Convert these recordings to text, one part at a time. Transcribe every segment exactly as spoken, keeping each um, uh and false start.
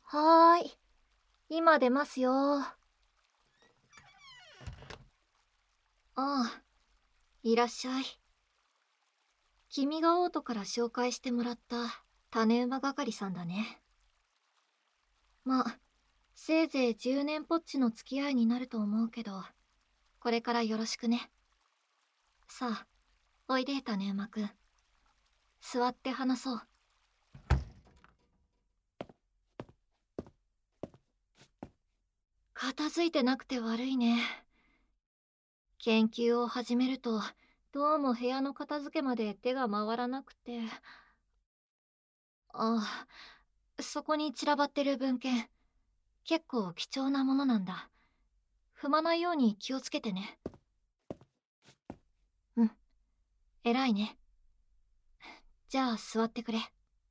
はーい、今出ますよ。ああ、いらっしゃい。君がオートから紹介してもらった種馬係さんだね。まあ、せいぜいじゅうねんぽっちの付き合いになると思うけど、これからよろしくね。さあ、おいで種馬くん。座って話そう。片付いてなくて悪いね。研究を始めると、どうも部屋の片付けまで手が回らなくて。ああ、そこに散らばってる文献、結構貴重なものなんだ。踏まないように気をつけてね。うん、偉いね。じゃあ座ってくれ。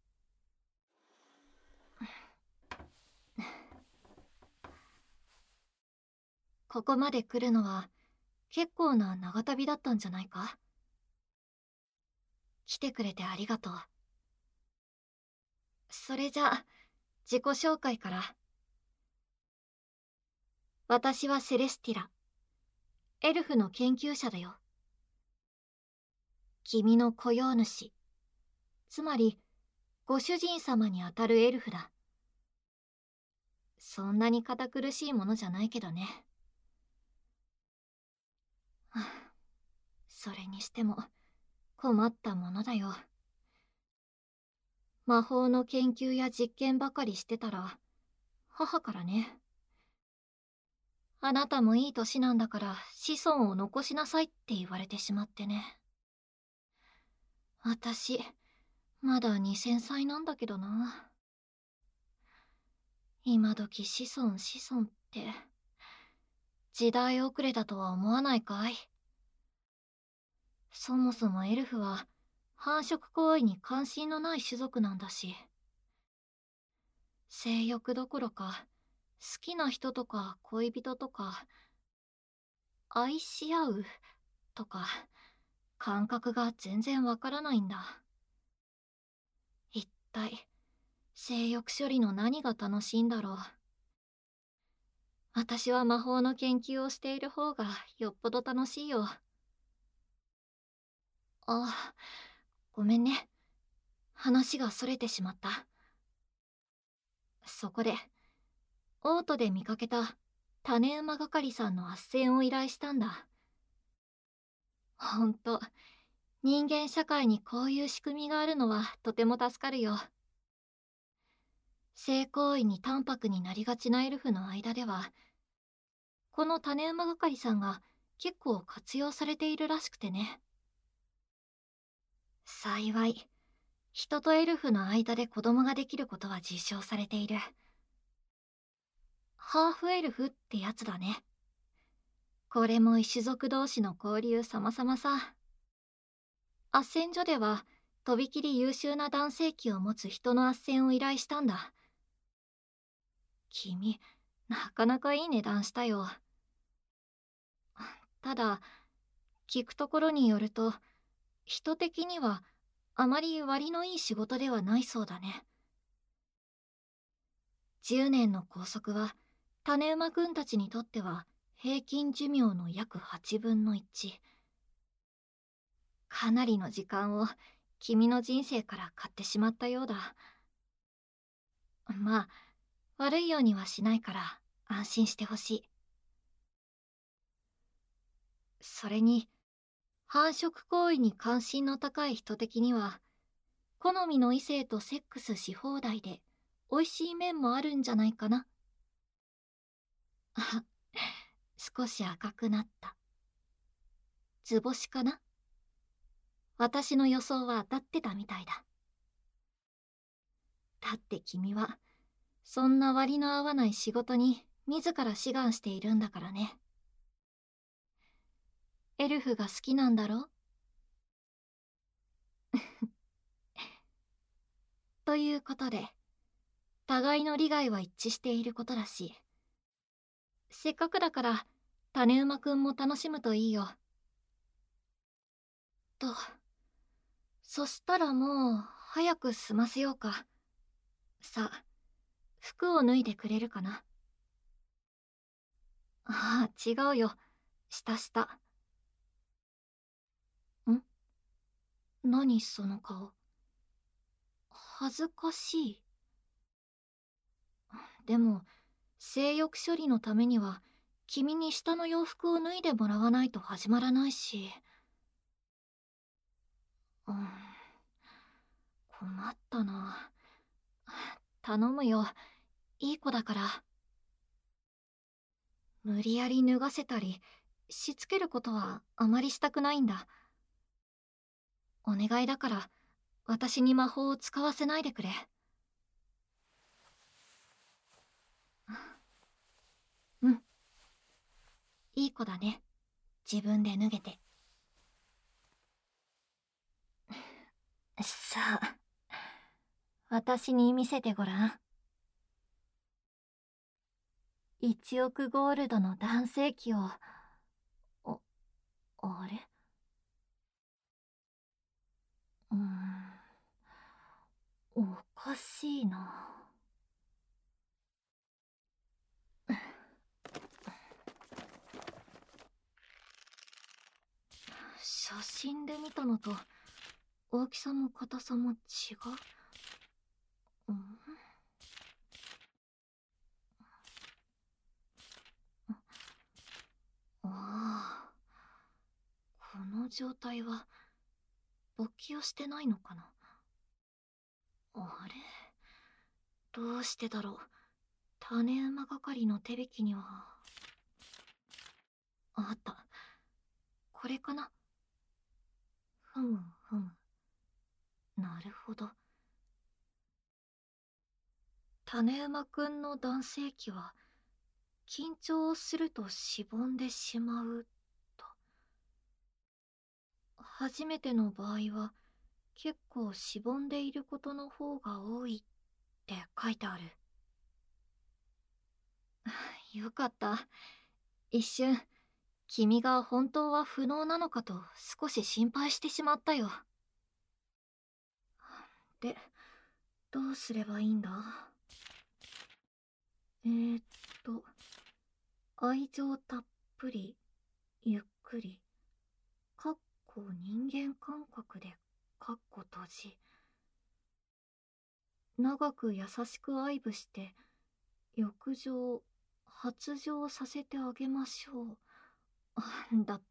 ここまで来るのは結構な長旅だったんじゃないか？来てくれてありがとう。それじゃあ自己紹介から。私はセレスティラ、エルフの研究者だよ。君の雇用主、つまりご主人様にあたるエルフだ。そんなに堅苦しいものじゃないけどね。はあ、それにしても困ったものだよ。魔法の研究や実験ばかりしてたら、母からね。あなたもいい年なんだから子孫を残しなさいって言われてしまってね。私、まだにせんさいなんだけどな。今時子孫子孫って、時代遅れだとは思わないかい？そもそもエルフは繁殖行為に関心のない種族なんだし、性欲どころか好きな人とか恋人とか愛し合うとか感覚が全然わからないんだ。一体性欲処理の何が楽しいんだろう。私は魔法の研究をしている方がよっぽど楽しいよ。あ、ごめんね。話がそれてしまった。そこでオートで見かけた種馬係さんの斡旋を依頼したんだ。ほんと、人間社会にこういう仕組みがあるのはとても助かるよ。性行為に淡白になりがちなエルフの間では、この種馬係さんが結構活用されているらしくてね。幸い、人とエルフの間で子供ができることは実証されている。ハーフエルフってやつだね。これも異種族同士の交流様々さ。斡旋所では、とびきり優秀な男性器を持つ人の斡旋を依頼したんだ。君、なかなかいい値段したよ。ただ、聞くところによると、人的にはあまり割のいい仕事ではないそうだね。じゅうねんの拘束は、種馬くんたちにとっては平均寿命の約はちぶんのいち。かなりの時間を君の人生から買ってしまったようだ。まあ、悪いようにはしないから安心してほしい。それに、繁殖行為に関心の高い人的には、好みの異性とセックスし放題で美味しい面もあるんじゃないかな。あ、少し赤くなった。図星かな？私の予想は当たってたみたいだ。だって君は、そんな割の合わない仕事に自ら志願しているんだからね。エルフが好きなんだろ？ということで、互いの利害は一致していることだし、せっかくだから種馬くんも楽しむといいよ。と、そしたらもう早く済ませようか。さあ、 服を脱いでくれるかな。ああ、違うよ。下下。ん？何その顔。恥ずかしい。でも、性欲処理のためには、君に下の洋服を脱いでもらわないと始まらないし。うん、困ったな。頼むよ。いい子だから。無理やり脱がせたり、しつけることはあまりしたくないんだ。お願いだから、私に魔法を使わせないでくれ。うん。いい子だね。自分で脱げて。さあ、私に見せてごらん。いちおくゴールドの男性器を。あ、あれ？うーん、おかしいな。写真で見たのと大きさも硬さも違う。うん、ああ、この状態は勃起をしてないのかな。あれ、どうしてだろう。種馬係の手引きにはあった。これかな。ふむふむ。なるほど。種馬くんの男性器は緊張するとしぼんでしまうと。初めての場合は結構しぼんでいることの方が多いって書いてある。よかった。一瞬君が本当は不能なのかと少し心配してしまったよ。で、どうすればいいんだ？えーっと、愛情たっぷり、ゆっくり、かっこ人間感覚で、かっこ閉じ。長く優しく愛撫して、浴場、発情させてあげましょう。あだって。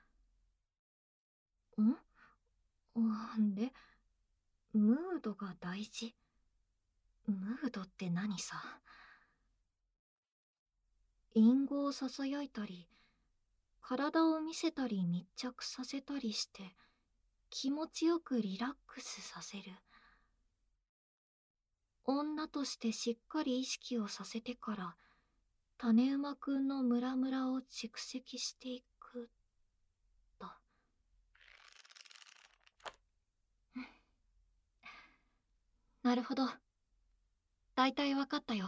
んで、ムードが大事。ムードって何さ。隠語をささやいたり、体を見せたり密着させたりして気持ちよくリラックスさせる。女としてしっかり意識をさせてから種馬くんのムラムラを蓄積していくと。なるほど。だいたいわかったよ。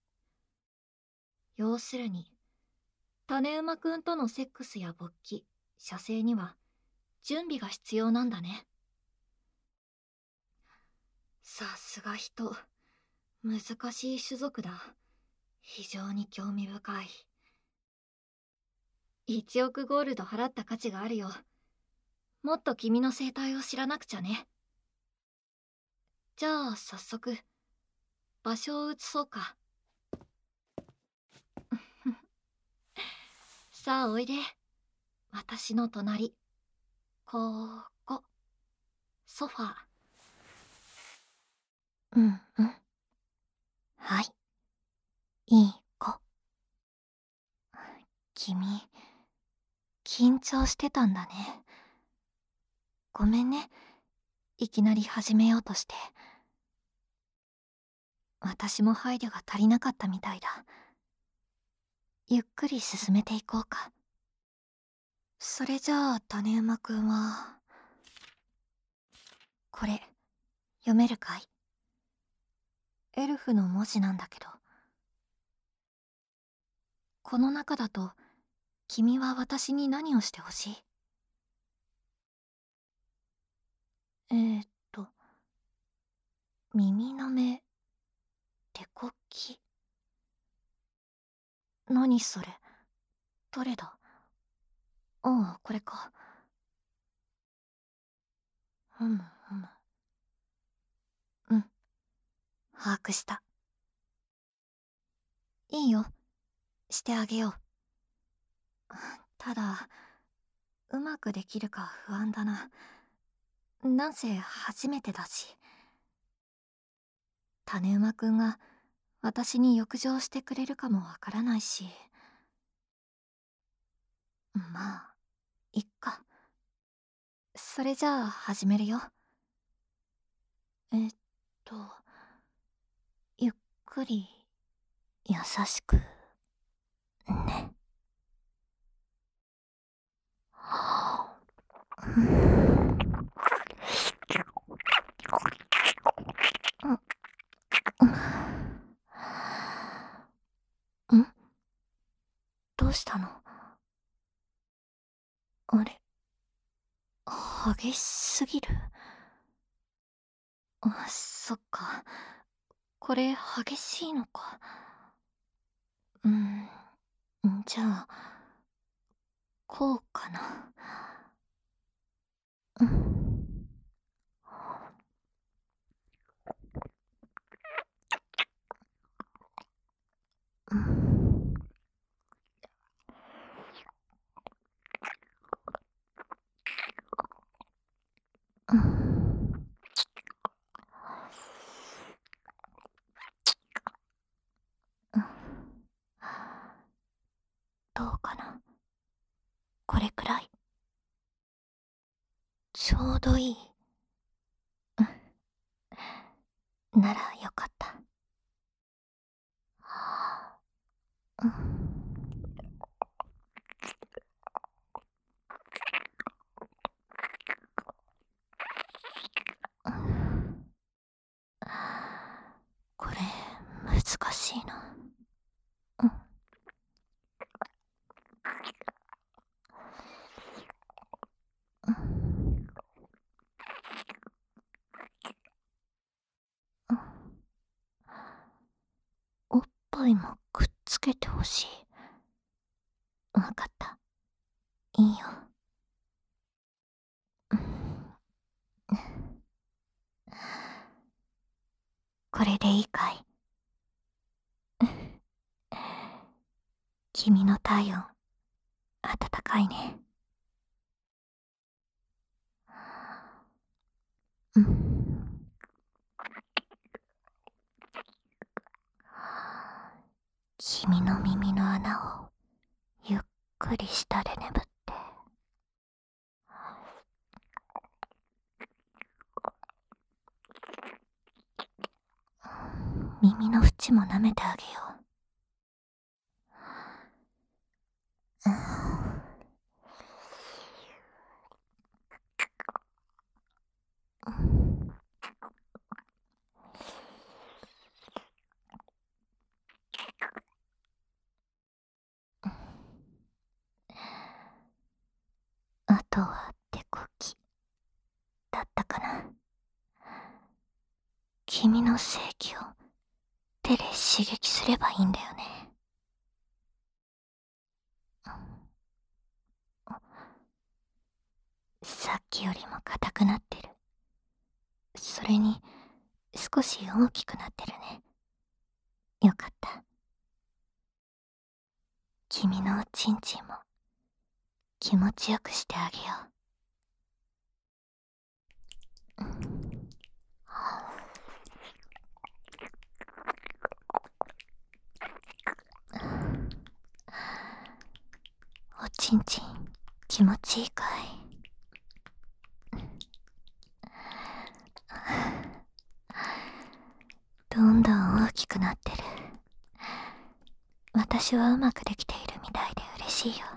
要するに種馬くんとのセックスや勃起、射精には準備が必要なんだね。さすが人。難しい種族だ。非常に興味深い。いちおくゴールド払った価値があるよ。もっと君の生態を知らなくちゃね。じゃあ早速場所を移そうか。さあおいで。私の隣。ここ。ソファー。うんうん。はい。いい子。君、緊張してたんだね。ごめんね。いきなり始めようとして。私も配慮が足りなかったみたいだ。ゆっくり進めていこうか。それじゃあ種馬くんはこれ読めるかい？エルフの文字なんだけど。この中だと君は私に何をしてほしい？えー、っと耳の目、手こ木。何それ。どれだ。ああ、これか。ふむふむ。うん、把握した。いいよ、してあげよう。ただ、うまくできるか不安だな。なんせ初めてだし。種馬くんが私に浴場してくれるかもわからないし。まあ、いっか。それじゃあ始めるよ。えっと、ゆっくり、優しく、ね。ん？どうしたの？あれ、激しすぎる？あ、そっか。これ激しいのか。うん、じゃあ、こうかな。うん。うん。うん。どうかな。これくらい。ちょうどいい。うん。ならよかった。うん。これ難しいな。うん。うん。うん。おっぱいもくっつけてほしい。わかった。いいよ。うん。これでいいかい？君の体温、暖かいね。うん。君の耳の穴をゆっくり下で眠って。耳の縁も舐めてあげよう。うん。あとは手こきだったかな。君の性器を手で刺激すればいいんだよね。さっきよりも硬くなってる。それに少し大きくなってるね。よかった。君のおちんちんも気持ちよくしてあげよう。うん。おちんちん気持ちいいかい？どんどん大きくなってる。私はうまくできているみたいで嬉しいよ。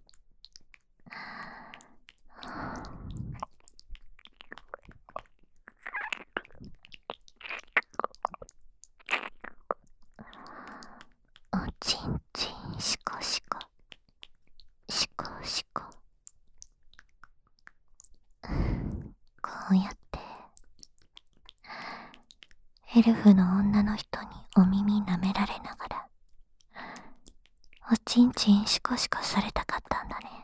おちんちんしこしこしこしこ。こうやってエルフの女の人にお耳舐められながら、おちんちんシコシコされたかったんだね。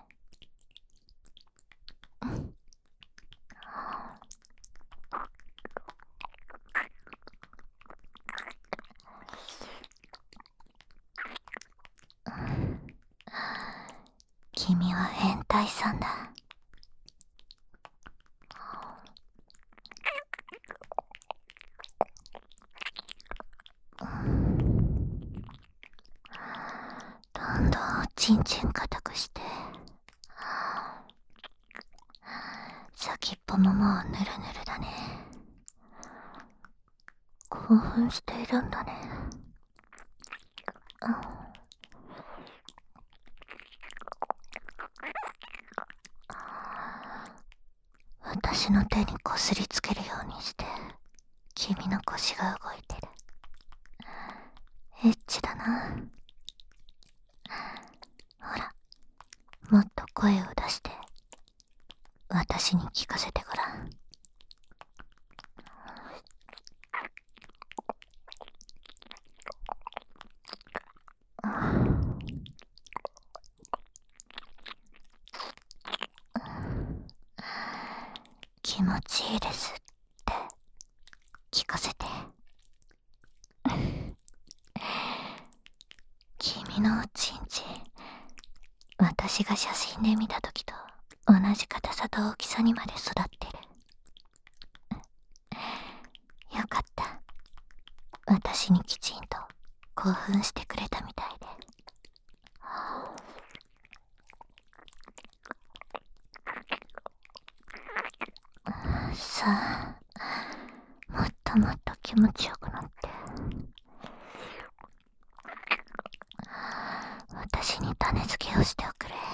君は変態さんだ。どんどんおちんちん固くして、先っぽももうぬるぬるだね。興奮しているんだね。私の手にこすりつけるようにして君の腰が動いてる。エッチだな。ほら、もっと声を出して私に聞かせてごらん。気持ちいいですって聞かせて。君のおちんちん、私が写真で見た時と同じ硬さと大きさにまで育ってる。よかった。私にきちんと興奮してくれたみたいで。さあ、もっともっと気持ちよくなって、私に種付けをしておくれ。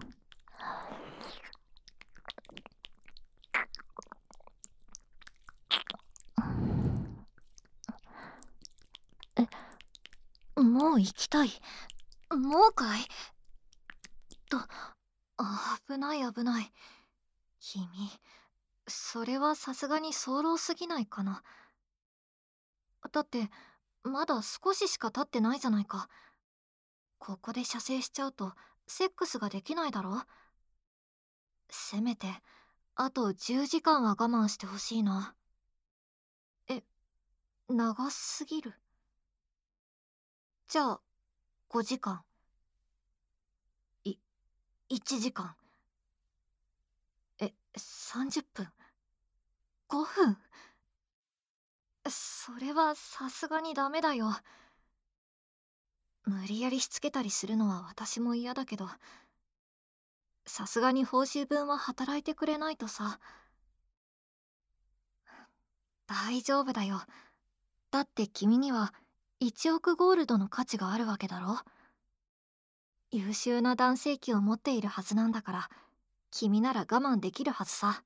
え、もう行きたい。もうかいと、あ、危ない危ない。君、それはさすがに早漏すぎないかな。だってまだ少ししか経ってないじゃないか。ここで射精しちゃうとセックスができないだろ。せめてあとじゅうじかんは我慢してほしいな。え、長すぎる。じゃあごじかん、いいちじかん、えさんじゅっぷん、ごふん。それはさすがにダメだよ。無理やりしつけたりするのは私も嫌だけど、さすがに報酬分は働いてくれないとさ。大丈夫だよ。だって君にはいちおくゴールドの価値があるわけだろ。優秀な男性器を持っているはずなんだから、君なら我慢できるはずさ。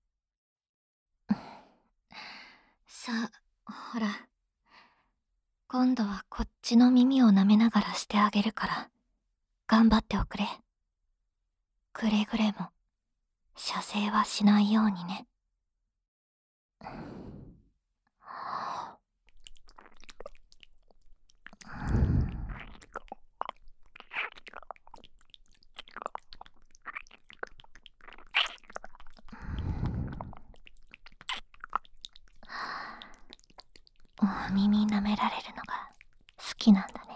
さあ、ほら。今度はこっちの耳を舐めながらしてあげるから、頑張っておくれ。くれぐれも射精はしないようにね。お耳舐められるのが好きなんだね。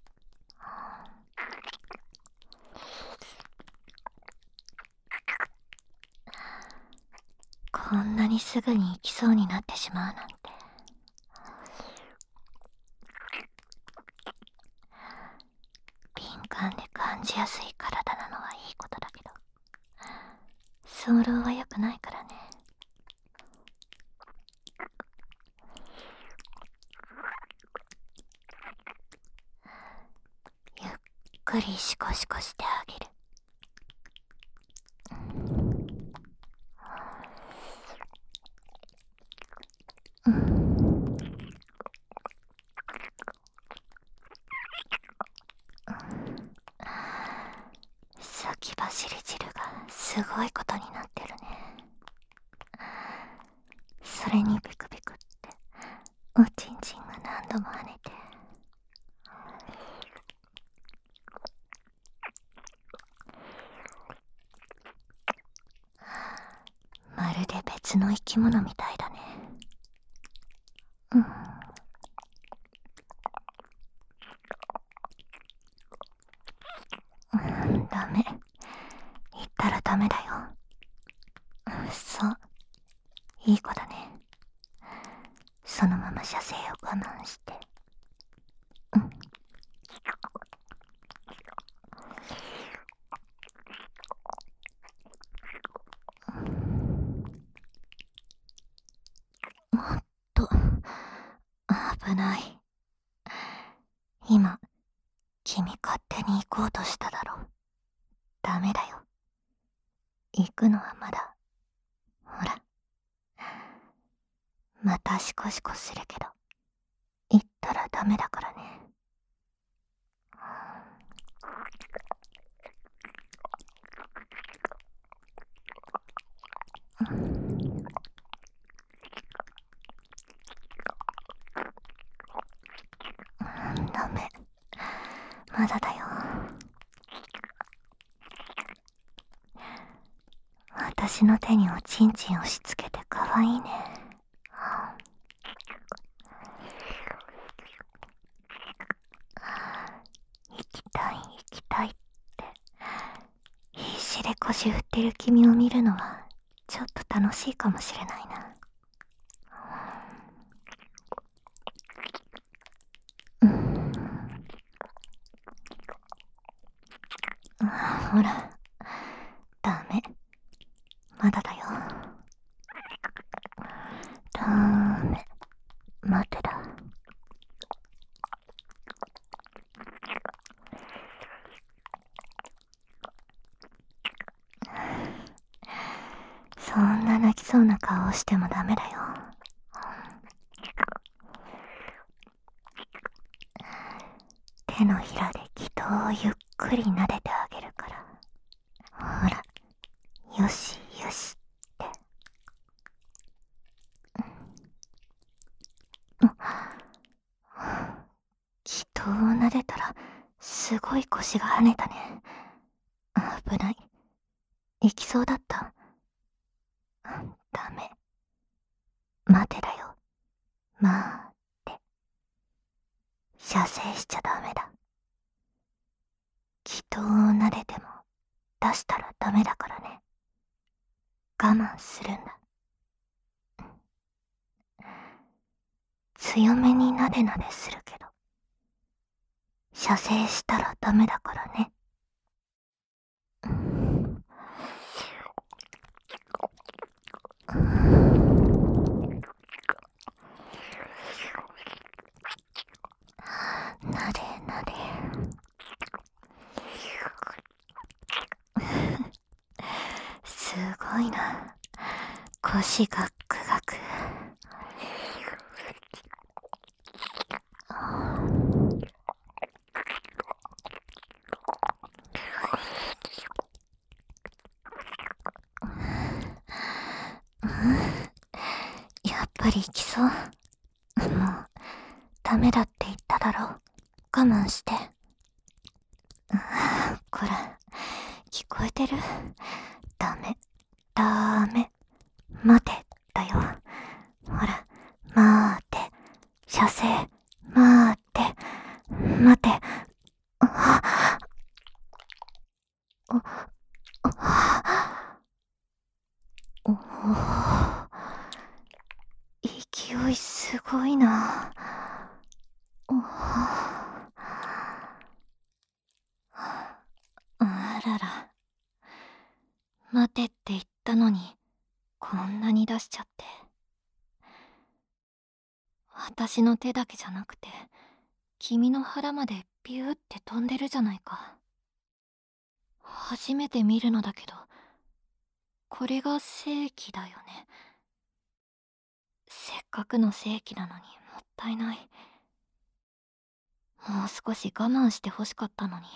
こんなにすぐに行きそうになってしまうなんて。敏感で感じやすい体なのはいいことだけど、早漏は良くないからね。ゆっくりシコシコしてあげる。うん、先走り汁がすごいことになってるね。それにビクビクっておちんちんが何度も跳ねて、まるで別の生き物みたいだね。うん。うん、ダメ。言ったらダメだよ。そう、いい子だね。そのまま射精を我慢して。うん。もっと危ない。今君勝手に行こうとしただろ。ダメだよ。行くのはまだ。ほら、またシコシコするけど、行ったらダメだからね。うん、ダメ。まだだよ。私の手におちんちん押し付けてかわいいね。行きたい行きたいって必死で腰振ってる君を見るのはちょっと楽しいかもしれないな。うん、ほら、ダメ。まだだよ。ダメ。待てだ。そんな泣きそうな顔をしてもダメだよ。手のひらで気筒をゆっくり撫でてあげるから。ほら、よしよしって。気筒を撫でたらすごい腰が跳ねたね。危ない。行きそうだった。ダメ。待てだよ。まあって。射精しちゃダメだ。気筒を撫でても出したらダメだからね。我慢するんだ。強めになでなでするけど、射精したらダメだからね。なでなで。すごいな。腰ガックガク。やっぱり行きそう。もうダメだって言っただろ。我慢して。これ聞こえてる？ダメダメ、待てだよ。ほら、待て、射精、待て、待て。あああおお、勢いすごいな。おあらら、待てって言ったのにこんなに出しちゃって。私の手だけじゃなくて君の腹までビューって飛んでるじゃないか。初めて見るのだけど、これが正規だよね。せっかくの正規なのにもったいない。もう少し我慢してほしかったのに。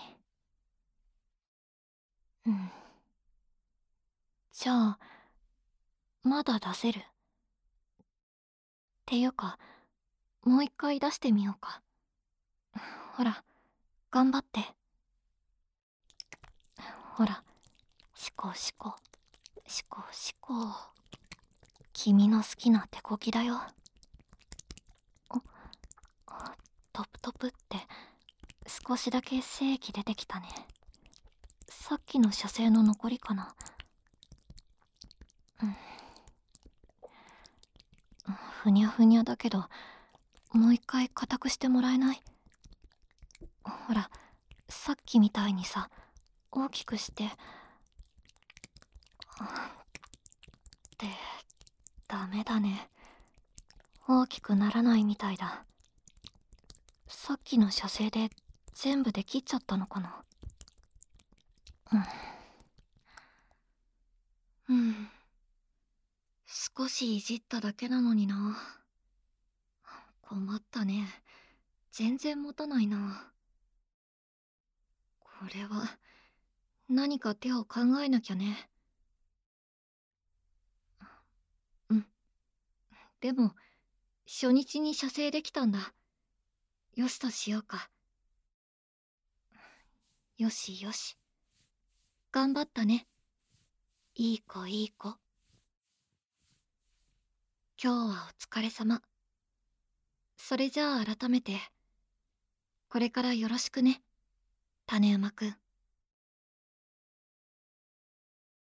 うん。じゃあまだ出せる？っていうかもう一回出してみようか。ほら、頑張って。ほら、しこしこ、しこしこ。君の好きな手こぎだよ。あ、トプトプって少しだけ精液出てきたね。さっきの射精の残りかな。うん、ふにゃふにゃだけど、もう一回固くしてもらえない？ほら、さっきみたいにさ、大きくして。ってダメだね。大きくならないみたいだ。さっきの射精で全部できっちゃったのかな。うん、うん、少しいじっただけなのにな。困ったね。全然持たないな。これは何か手を考えなきゃね。うん、でも初日に射精できたんだ。よしとしようか。よしよし、頑張ったね。いい子いい子。今日はお疲れ様。それじゃあ改めて、これからよろしくね、種馬くん。